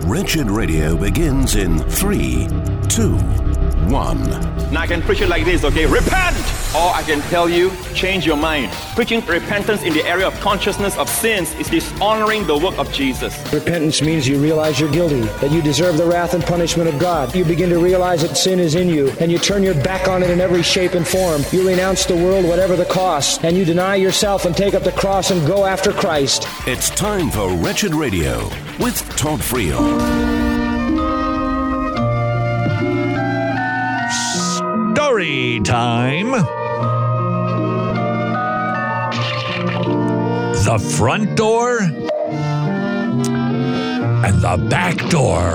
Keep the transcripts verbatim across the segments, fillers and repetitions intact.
Wretched Radio begins in three, two, one. Now I can preach it like this, okay? Repent! Or I can tell you, change your mind. Preaching repentance in the area of consciousness of sins is dishonoring the work of Jesus. Repentance means you realize you're guilty, that you deserve the wrath and punishment of God. You begin to realize that sin is in you, and you turn your back on it in every shape and form. You renounce the world, whatever the cost, and you deny yourself and take up the cross and go after Christ. It's time for Wretched Radio with Todd Friel. Story time. The front door and the back door.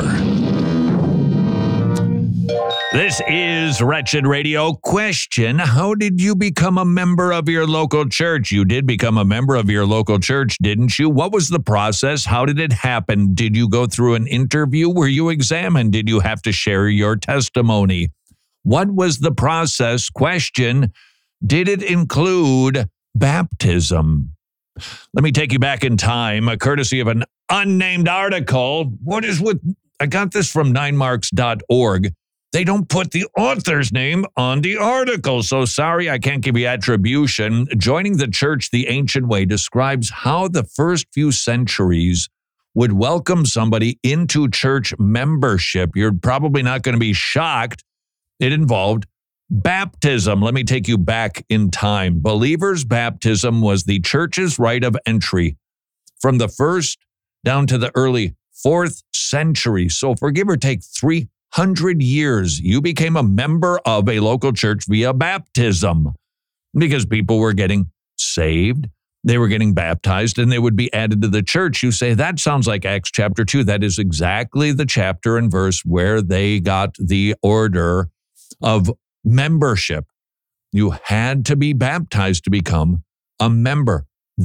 This is Wretched Radio. Question: how did you become a member of your local church? You did become a member of your local church, didn't you? What was the process? How did it happen? Did you go through an interview? Were you examined? Did you have to share your testimony? What was the process? Question: did it include baptism? Let me take you back in time, courtesy of an unnamed article. What is with, I got this from nine marks dot org. They don't put the author's name on the article, so sorry I can't give you attribution. Joining the church the ancient way describes how the first few centuries would welcome somebody into church membership. You're probably not going to be shocked. It involved baptism. Let me take you back in time. Believers' baptism was the church's rite of entry from the first down to the early fourth century. So for give or take three hundred years, you became a member of a local church via baptism because people were getting saved. They were getting baptized and they would be added to the church. You say, that sounds like Acts chapter two. That is exactly the chapter and verse where they got the order of membership. You had to be baptized to become a member.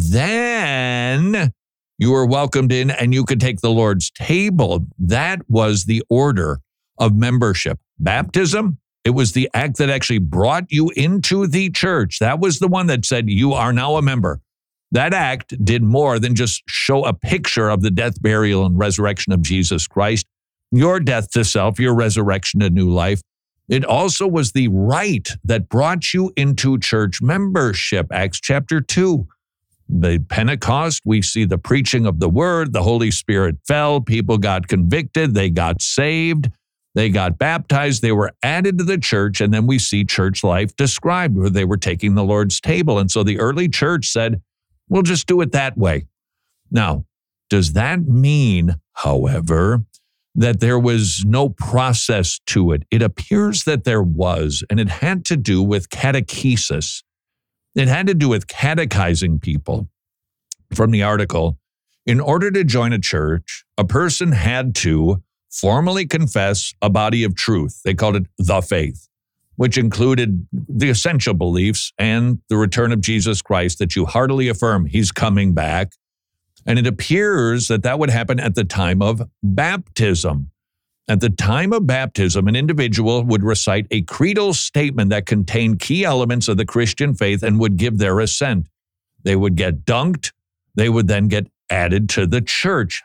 Then you were welcomed in and you could take the Lord's table. That was the order of membership. Baptism, it was the act that actually brought you into the church. That was the one that said you are now a member. That act did more than just show a picture of the death, burial, and resurrection of Jesus Christ, your death to self, your resurrection to new life. It also was the rite that brought you into church membership. Acts chapter two. The Pentecost, we see the preaching of the word, the Holy Spirit fell, people got convicted, they got saved, they got baptized, they were added to the church, and then we see church life described where they were taking the Lord's table. And so the early church said, we'll just do it that way. Now, does that mean, however, that there was no process to it? It appears that there was, and it had to do with catechesis. It had to do with catechizing people. From the article, in order to join a church, a person had to formally confess a body of truth. They called it the faith, which included the essential beliefs and the return of Jesus Christ, that you heartily affirm he's coming back. And it appears that that would happen at the time of baptism. At the time of baptism, an individual would recite a creedal statement that contained key elements of the Christian faith and would give their assent. They would get dunked. They would then get added to the church.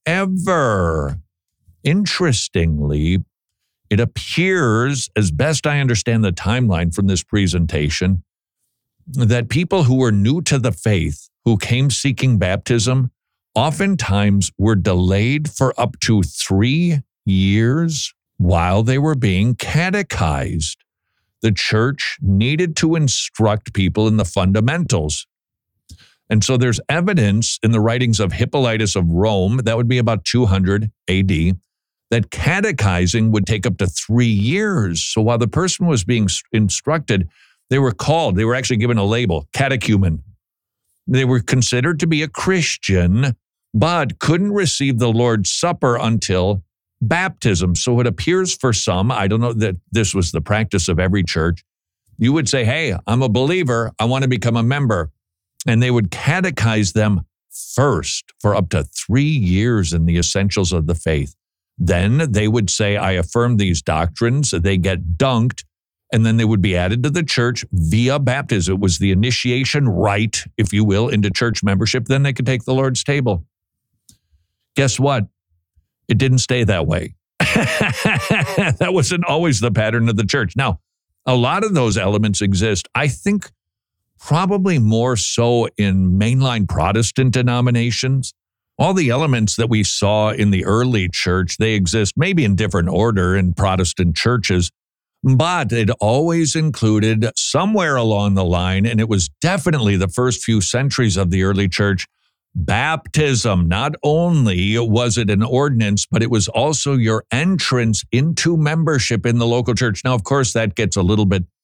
However, interestingly, it appears, as best I understand the timeline from this presentation, that people who were new to the faith, who came seeking baptism, oftentimes were delayed for up to three years while they were being catechized. The church needed to instruct people in the fundamentals. And so there's evidence in the writings of Hippolytus of Rome, that would be about two hundred A D, that catechizing would take up to three years. So while the person was being instructed, they were called, they were actually given a label, catechumen. They were considered to be a Christian, but couldn't receive the Lord's Supper until baptism. So it appears for some, I don't know that this was the practice of every church, you would say, hey, I'm a believer, I want to become a member. And they would catechize them first for up to three years in the essentials of the faith. Then they would say, I affirm these doctrines. They get dunked, and then they would be added to the church via baptism. It was the initiation rite, if you will, into church membership. Then they could take the Lord's table. Guess what? It didn't stay that way. That wasn't always the pattern of the church. Now, a lot of those elements exist, I think, probably more so in mainline Protestant denominations. All the elements that we saw in the early church, they exist maybe in different order in Protestant churches, but it always included somewhere along the line, and it was definitely the first few centuries of the early church, baptism. Not only was it an ordinance, but it was also your entrance into membership in the local church. Now, of course, that gets a little bit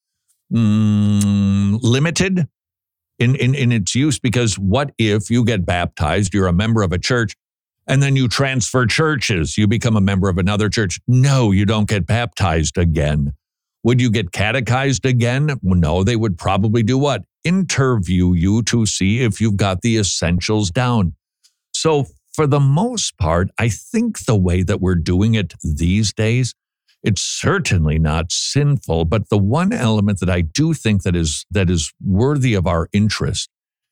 mm, limited in, in, in its use, because what if you get baptized, you're a member of a church, and then you transfer churches, you become a member of another church? No, you don't get baptized again. Would you get catechized again? No, they would probably do what? Interview you to see if you've got the essentials down. So for the most part, I think the way that we're doing it these days, it's certainly not sinful, but the one element that I do think that is that is worthy of our interest,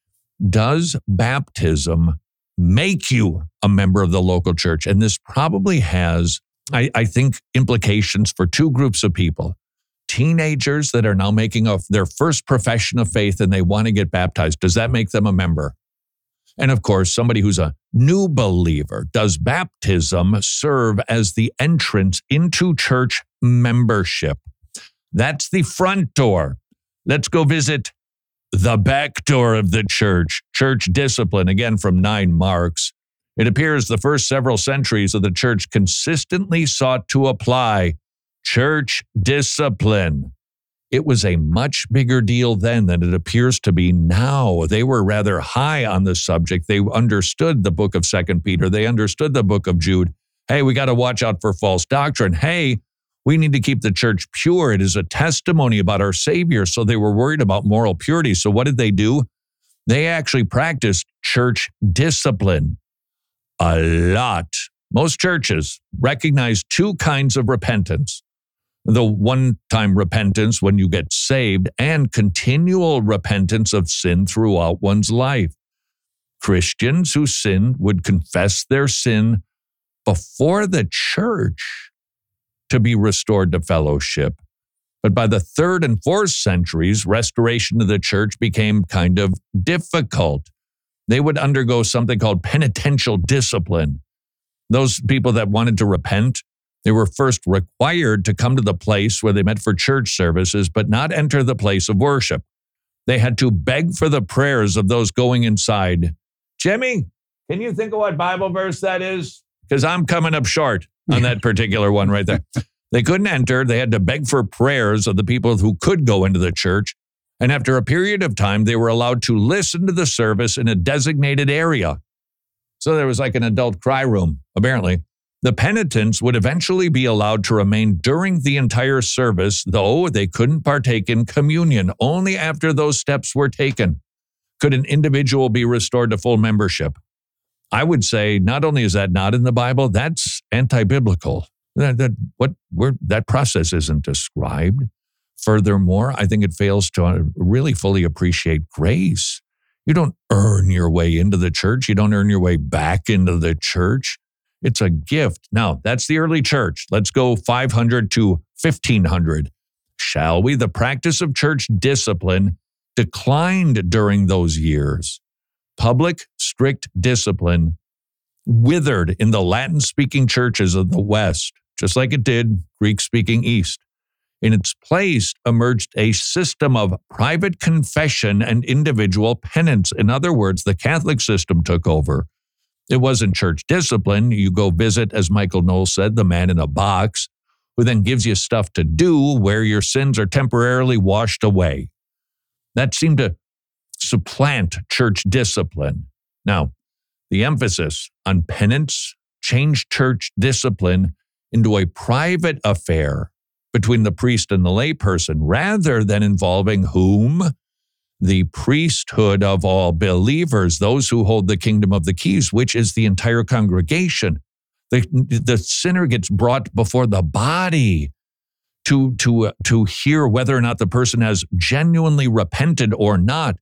does baptism make you a member of the local church? And this probably has, I, I think, implications for two groups of people. Teenagers that are now making a, their first profession of faith and they want to get baptized. Does that make them a member? And of course, somebody who's a new believer. Does baptism serve as the entrance into church membership? That's the front door. Let's go visit the back door of the church. Church discipline, again from nine Marks. It appears the first several centuries of the church consistently sought to apply church discipline. It was a much bigger deal then than it appears to be now. They were rather high on the subject. They understood the book of Second Peter. They understood the book of Jude. Hey, we got to watch out for false doctrine. Hey, we need to keep the church pure. It is a testimony about our Savior. So they were worried about moral purity. So what did they do? They actually practiced church discipline a lot. Most churches recognize two kinds of repentance. The one-time repentance when you get saved, and continual repentance of sin throughout one's life. Christians who sinned would confess their sin before the church to be restored to fellowship. But by the third and fourth centuries, restoration of the church became kind of difficult. They would undergo something called penitential discipline. Those people that wanted to repent, they were first required to come to the place where they met for church services, but not enter the place of worship. They had to beg for the prayers of those going inside. Jimmy, can you think of what Bible verse that is? Because I'm coming up short on that particular one right there. They couldn't enter. They had to beg for prayers of the people who could go into the church. And after a period of time, they were allowed to listen to the service in a designated area. So there was like an adult cry room, apparently. The penitents would eventually be allowed to remain during the entire service, though they couldn't partake in communion. Only after those steps were taken could an individual be restored to full membership. I would say not only is that not in the Bible, that's anti-biblical. That, that, what, where, that process isn't described. Furthermore, I think it fails to really fully appreciate grace. You don't earn your way into the church. You don't earn your way back into the church. It's a gift. Now, that's the early church. Let's go five hundred to fifteen hundred. Shall we? The practice of church discipline declined during those years. Public, strict discipline withered in the Latin-speaking churches of the West, just like it did Greek-speaking East. In its place emerged a system of private confession and individual penance. In other words, the Catholic system took over. It wasn't church discipline. You go visit, as Michael Knowles said, the man in a box, who then gives you stuff to do where your sins are temporarily washed away. That seemed to supplant church discipline. Now, the emphasis on penance changed church discipline into a private affair between the priest and the layperson, rather than involving whom? The priesthood of all believers, those who hold the kingdom of the keys, which is the entire congregation. The, the sinner gets brought before the body to, to, uh, to hear whether or not the person has genuinely repented or not.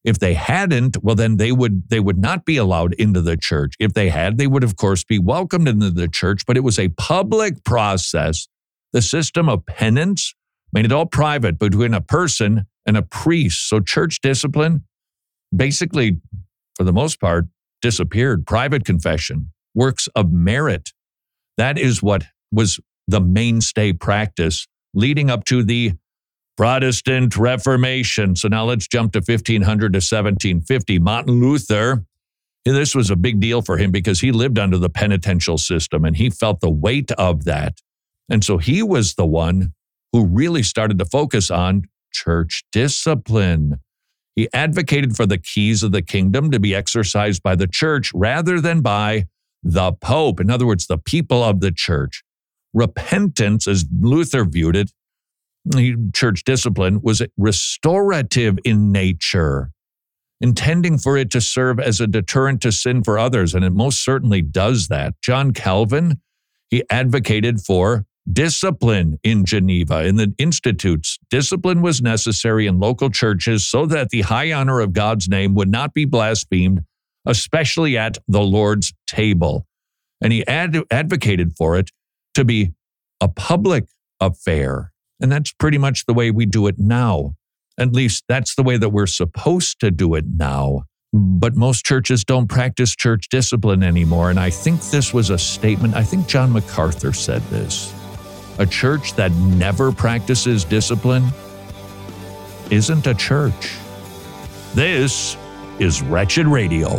If they hadn't, well, then they would they would not be allowed into the church. If they had, they would, of course, be welcomed into the church, but it was a public process. The system of penance made it all private between a person and a priest. So church discipline basically, for the most part, disappeared. Private confession, works of merit. That is what was the mainstay practice leading up to the Protestant Reformation. So now let's jump to fifteen hundred to seventeen fifty. Martin Luther, this was a big deal for him because he lived under the penitential system and he felt the weight of that. And so he was the one who really started to focus on church discipline. He advocated for the keys of the kingdom to be exercised by the church rather than by the Pope. In other words, the people of the church. Repentance, as Luther viewed it, church discipline, was restorative in nature, intending for it to serve as a deterrent to sin for others, and it most certainly does that. John Calvin, he advocated for discipline in Geneva, in the institutes. Discipline was necessary in local churches so that the high honor of God's name would not be blasphemed, especially at the Lord's table. And he ad- advocated for it to be a public affair. And that's pretty much the way we do it now. At least that's the way that we're supposed to do it now. But most churches don't practice church discipline anymore. And I think this was a statement, I think John MacArthur said this. A church that never practices discipline isn't a church. This is Wretched Radio.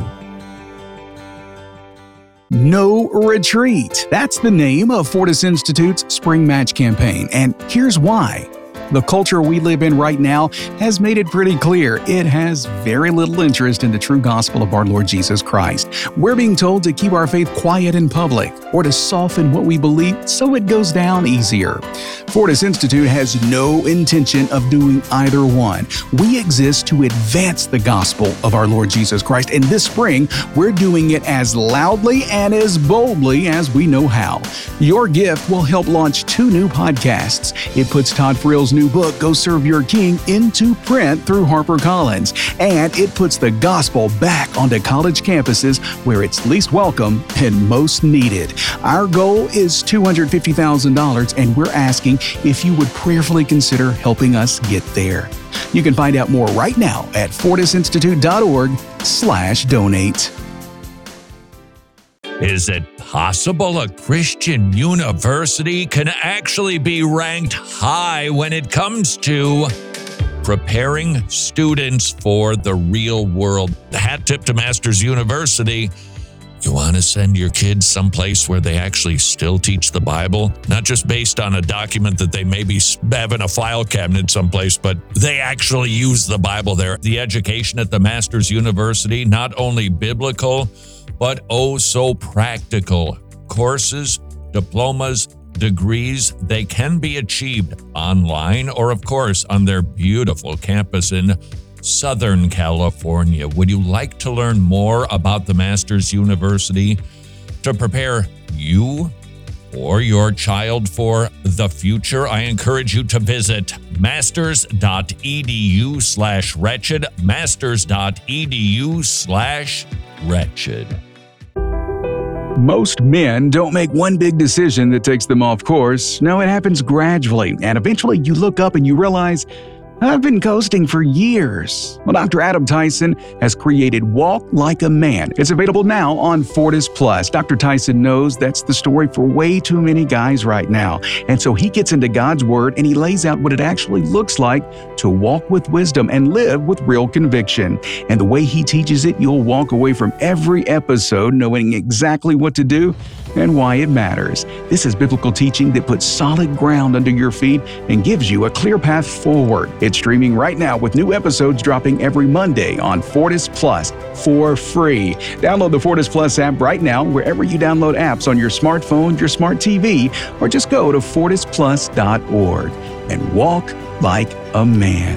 No Retreat. That's the name of Fortis Institute's Spring Match campaign, and here's why. The culture we live in right now has made it pretty clear it has very little interest in the true gospel of our Lord Jesus Christ. We're being told to keep our faith quiet in public or to soften what we believe so it goes down easier. Fortis Institute has no intention of doing either one. We exist to advance the gospel of our Lord Jesus Christ, and this spring, we're doing it as loudly and as boldly as we know how. Your gift will help launch two new podcasts. It puts Todd Friel's new book, Go Serve Your King, into print through HarperCollins, and it puts the gospel back onto college campuses where it's least welcome and most needed. Our goal is two hundred fifty thousand dollars, and we're asking if you would prayerfully consider helping us get there. You can find out more right now at fortisinstitute.org slash donate. Is it possible a Christian university can actually be ranked high when it comes to preparing students for the real world? The hat tip to Masters University. You want to send your kids someplace where they actually still teach the Bible, not just based on a document that they maybe have in a file cabinet someplace, but they actually use the Bible there. The education at the Masters University, not only biblical, but oh so practical. Courses, diplomas, degrees, they can be achieved online or, of course, on their beautiful campus in Southern California. Would you like to learn more about the Masters University to prepare you or your child for the future? I encourage you to visit masters.edu slash wretched, masters.edu slash wretched. Most men don't make one big decision that takes them off course. No, it happens gradually, and eventually you look up and you realize, I've been coasting for years. Well, Doctor Adam Tyson has created Walk Like a Man. It's available now on Fortis Plus. Doctor Tyson knows that's the story for way too many guys right now. And so he gets into God's Word and he lays out what it actually looks like to walk with wisdom and live with real conviction. And the way he teaches it, you'll walk away from every episode knowing exactly what to do and why it matters. This is biblical teaching that puts solid ground under your feet and gives you a clear path forward. It's streaming right now with new episodes dropping every Monday on Fortis Plus for free. Download the Fortis Plus app right now wherever you download apps on your smartphone, your smart T V, or just go to fortis plus dot org and walk like a man.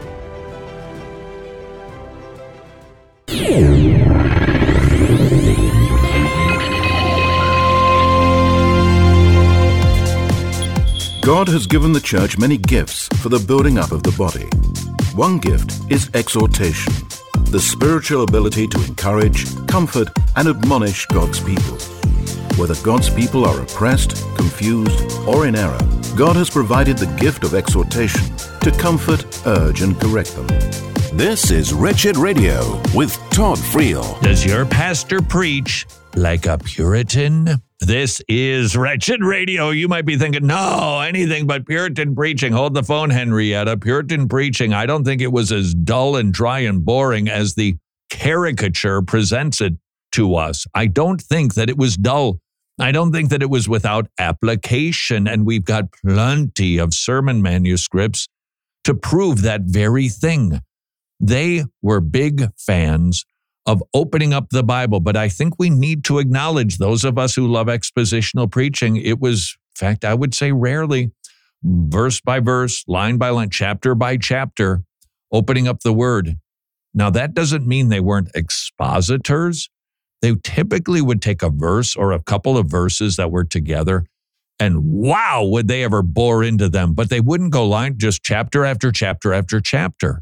God has given the church many gifts for the building up of the body. One gift is exhortation. the spiritual ability to encourage, comfort, and admonish God's people. Whether God's people are oppressed, confused, or in error, God has provided the gift of exhortation to comfort, urge, and correct them. This is Wretched Radio with Todd Friel. Does your pastor preach like a Puritan? This is Wretched Radio. You might be thinking, no, anything but Puritan preaching. Hold the phone, Henrietta. Puritan preaching, I don't think it was as dull and dry and boring as the caricature presents it to us. I don't think that it was dull. I don't think that it was without application. And we've got plenty of sermon manuscripts to prove that very thing. They were big fans of opening up the Bible, but I think we need to acknowledge, those of us who love expositional preaching, it was, in fact, I would say rarely, verse by verse, line by line, chapter by chapter, opening up the Word. Now, that doesn't mean they weren't expositors. They typically would take a verse or a couple of verses that were together, and wow, would they ever bore into them, but they wouldn't go line, just chapter after chapter after chapter.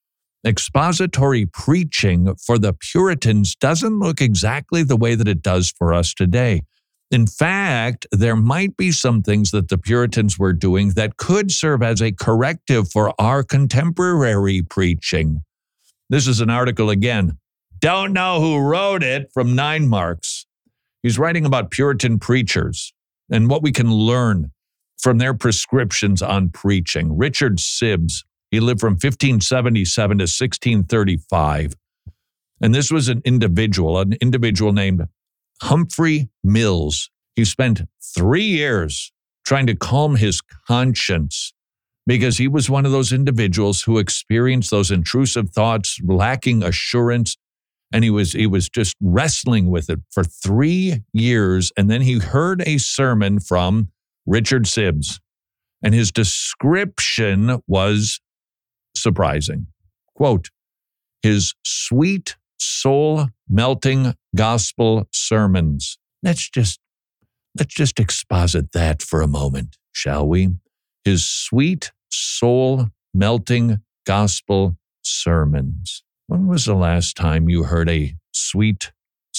Expository preaching for the Puritans doesn't look exactly the way that it does for us today. In fact, there might be some things that the Puritans were doing that could serve as a corrective for our contemporary preaching. This is an article again. Don't know who wrote it, from Nine Marks. He's writing about Puritan preachers and what we can learn from their prescriptions on preaching. Richard Sibbes. He lived from fifteen seventy-seven to sixteen thirty-five. And this was an individual, an individual named Humphrey Mills. He spent three years trying to calm his conscience because he was one of those individuals who experienced those intrusive thoughts, lacking assurance, and he was, he was just wrestling with it for three years. And then he heard a sermon from Richard Sibbes, and his description was surprising. Quote, his sweet, soul-melting gospel sermons. Let's just, let's just exposit that for a moment, shall we? His sweet, soul-melting gospel sermons. When was the last time you heard a sweet,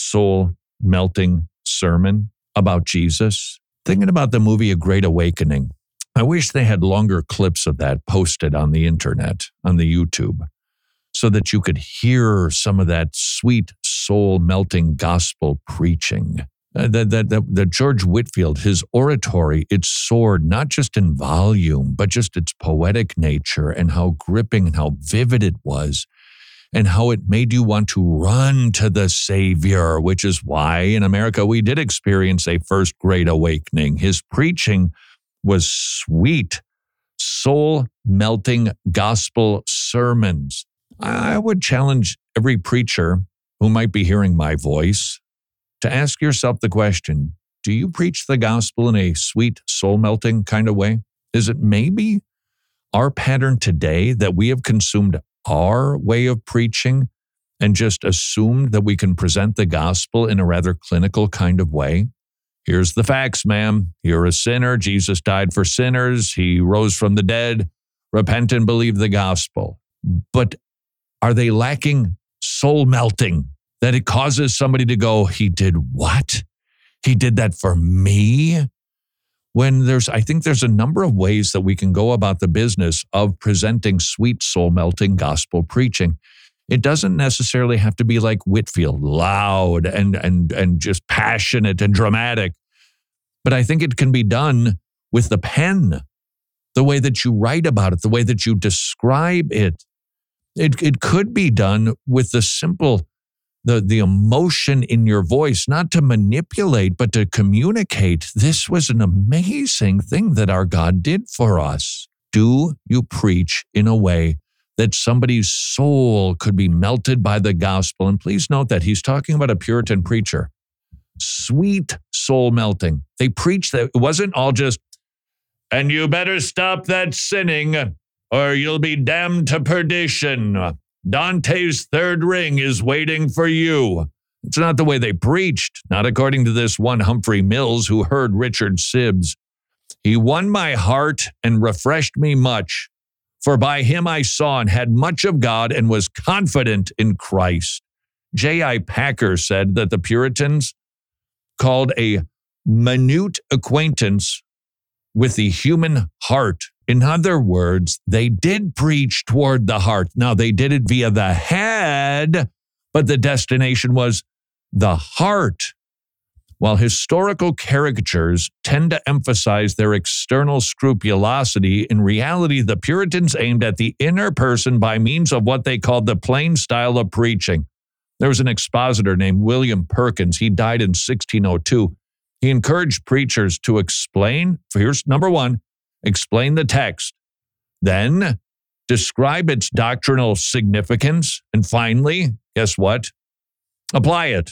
soul-melting sermon about Jesus? Thinking about the movie A Great Awakening. I wish they had longer clips of that posted on the internet, on the YouTube, so that you could hear some of that sweet, soul-melting gospel preaching. Uh, that, that, that, that George Whitefield, his oratory, it soared not just in volume, but just its poetic nature and how gripping and how vivid it was, and how it made you want to run to the Savior, which is why in America we did experience a first Great Awakening. His preaching was sweet, soul-melting gospel sermons. I would challenge every preacher who might be hearing my voice to ask yourself the question, do you preach the gospel in a sweet, soul-melting kind of way? Is it maybe our pattern today that we have consumed our way of preaching and just assumed that we can present the gospel in a rather clinical kind of way? Here's the facts, ma'am. You're a sinner. Jesus died for sinners. He rose from the dead. Repent and believe the gospel. But are they lacking soul melting that it causes somebody to go, he did what? He did that for me? When there's, I think there's a number of ways that we can go about the business of presenting sweet soul melting gospel preaching. It doesn't necessarily have to be like Whitefield, loud and, and, and just passionate and dramatic. But I think it can be done with the pen, the way that you write about it, the way that you describe it. It, it could be done with the simple, the, the emotion in your voice, not to manipulate, but to communicate. This was an amazing thing that our God did for us. Do you preach in a way that somebody's soul could be melted by the gospel? And please note that he's talking about a Puritan preacher. Sweet soul melting. They preached that it wasn't all just, and you better stop that sinning or you'll be damned to perdition. Dante's third ring is waiting for you. It's not the way they preached, not according to this one Humphrey Mills who heard Richard Sibbes. He won my heart and refreshed me much. For by him I saw and had much of God and was confident in Christ. J I Packer said that the Puritans called a minute acquaintance with the human heart. In other words, they did preach toward the heart. Now, they did it via the head, but the destination was the heart. While historical caricatures tend to emphasize their external scrupulosity, in reality, the Puritans aimed at the inner person by means of what they called the plain style of preaching. There was an expositor named William Perkins. He died in sixteen oh two. He encouraged preachers to explain, here's number one, explain the text, then describe its doctrinal significance, and finally, guess what? Apply it.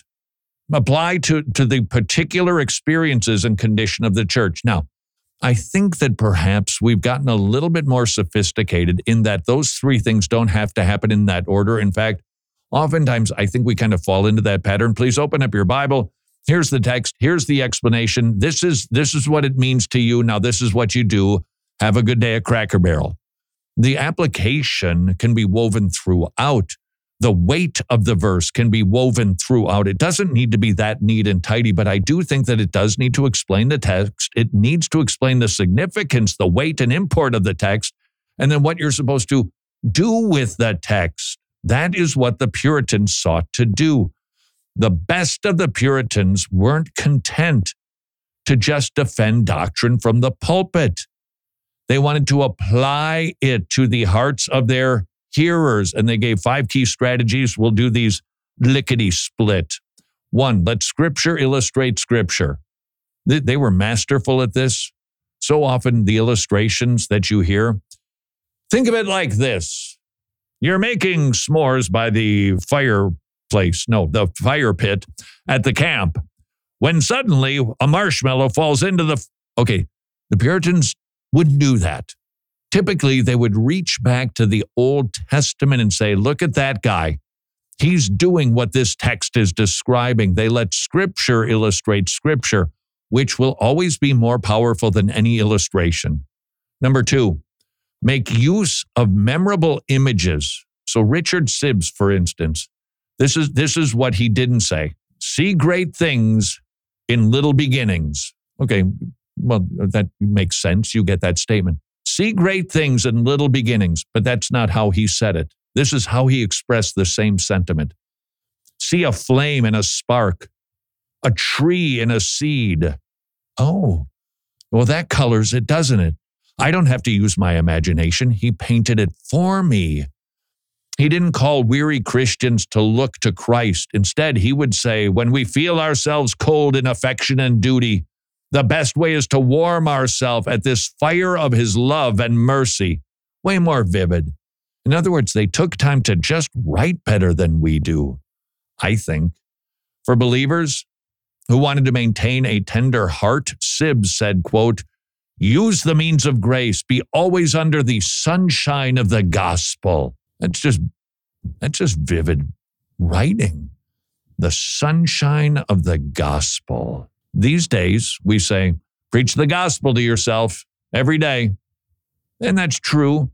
Apply to, to the particular experiences and condition of the church. Now, I think that perhaps we've gotten a little bit more sophisticated in that those three things don't have to happen in that order. In fact, oftentimes I think we kind of fall into that pattern. Please open up your Bible. Here's the text. Here's the explanation. This is, this is what it means to you. Now, this is what you do. Have a good day at Cracker Barrel. The application can be woven throughout. The weight of the verse can be woven throughout. It doesn't need to be that neat and tidy, but I do think that it does need to explain the text. It needs to explain the significance, the weight and import of the text, and then what you're supposed to do with the text. That is what the Puritans sought to do. The best of the Puritans weren't content to just defend doctrine from the pulpit. They wanted to apply it to the hearts of their hearers, and they gave five key strategies. We'll do these lickety-split. One, let Scripture illustrate Scripture. They, they were masterful at this. So often the illustrations that you hear, think of it like this. You're making s'mores by the fireplace, no, the fire pit at the camp, when suddenly a marshmallow falls into the... Okay, the Puritans wouldn't do that. Typically, they would reach back to the Old Testament and say, look at that guy. He's doing what this text is describing. They let Scripture illustrate Scripture, which will always be more powerful than any illustration. Number two, make use of memorable images. So Richard Sibbes, for instance, this is, this is what he didn't say. See great things in little beginnings. Okay, well, that makes sense. You get that statement. See great things in little beginnings, but that's not how he said it. This is how he expressed the same sentiment. See a flame and a spark, a tree and a seed. Oh, well, that colors it, doesn't it? I don't have to use my imagination. He painted it for me. He didn't call weary Christians to look to Christ. Instead, he would say, when we feel ourselves cold in affection and duty, the best way is to warm ourselves at this fire of his love and mercy. Way more vivid. In other words, they took time to just write better than we do, I think. For believers who wanted to maintain a tender heart, Sibbes said, quote, use the means of grace, be always under the sunshine of the gospel. That's just, that's just vivid writing. The sunshine of the gospel. These days, we say, preach the gospel to yourself every day. And that's true.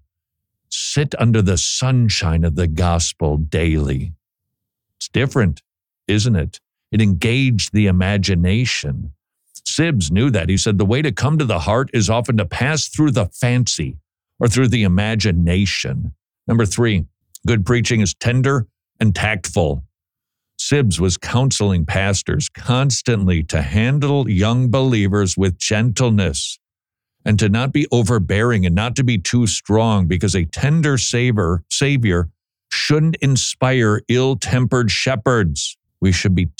Sit under the sunshine of the gospel daily. It's different, isn't it? It engaged the imagination. Sibbes knew that. He said the way to come to the heart is often to pass through the fancy or through the imagination. Number three, good preaching is tender and tactful. Sibbes was counseling pastors constantly to handle young believers with gentleness and to not be overbearing and not to be too strong, because a tender savior, savior shouldn't inspire ill-tempered shepherds. We should be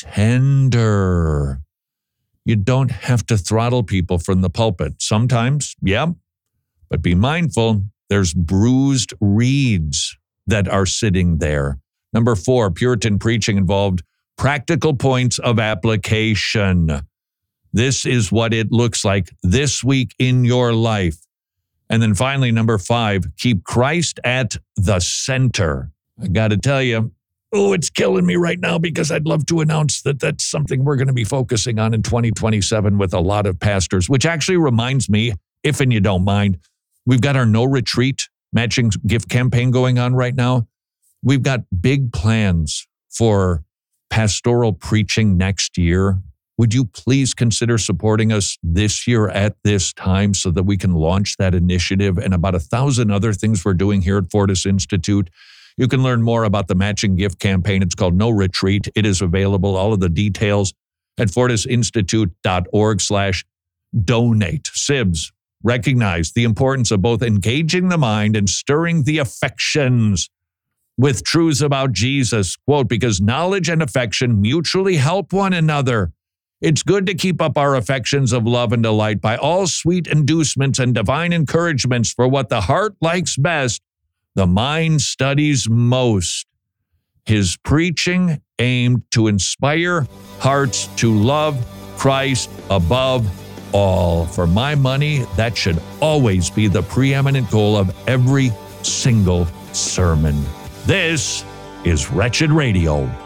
tender. You don't have to throttle people from the pulpit. Sometimes, yeah, but be mindful, there's bruised reeds that are sitting there. Number four, Puritan preaching involved practical points of application. This is what it looks like this week in your life. And then finally, number five, keep Christ at the center. I got to tell you, oh, it's killing me right now because I'd love to announce that that's something we're going to be focusing on in twenty twenty-seven with a lot of pastors, which actually reminds me, if and you don't mind, we've got our No Retreat matching gift campaign going on right now. We've got big plans for pastoral preaching next year. Would you please consider supporting us this year at this time so that we can launch that initiative and about a thousand other things we're doing here at Fortis Institute? You can learn more about the matching gift campaign. It's called No Retreat. It is available, all of the details, at fortisinstitute.org slash donate. S I B S, recognize the importance of both engaging the mind and stirring the affections with truths about Jesus. Quote, because knowledge and affection mutually help one another. It's good to keep up our affections of love and delight by all sweet inducements and divine encouragements, for what the heart likes best, the mind studies most. His preaching aimed to inspire hearts to love Christ above all. For my money, that should always be the preeminent goal of every single sermon. This is Wretched Radio.